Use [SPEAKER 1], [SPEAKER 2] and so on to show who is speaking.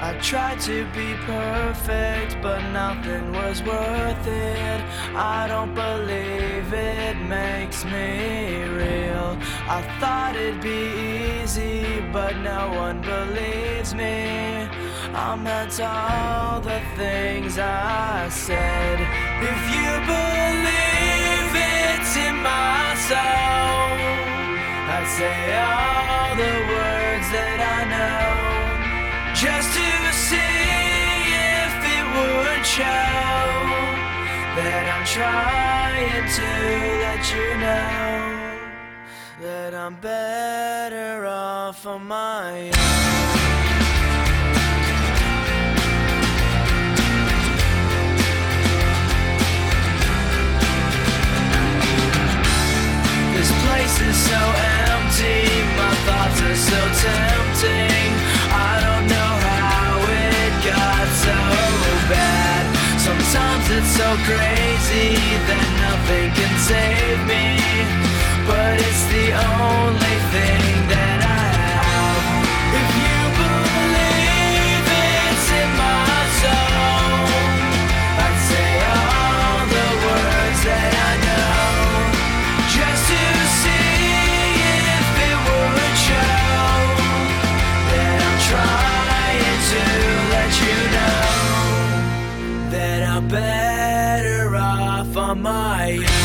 [SPEAKER 1] I tried to be perfect, but nothing was worth it. I don't believe it makes me real. I thought it'd be easy, but no one believes me. I'm into all the things I said. If you believe it's in my soul, I'd say all the words that I know, just to see if it would show that I'm trying to let you know that I'm better off on my own. This place is so empty, my thoughts are so tempting. I don't know how it got so bad. Sometimes it's so crazy that nothing can save me, but it's the only thing that I have. If you believe it's in my soul, I'd say all the words that I know, just to see if it would show that I'm trying to let you know that I'm better off on my own.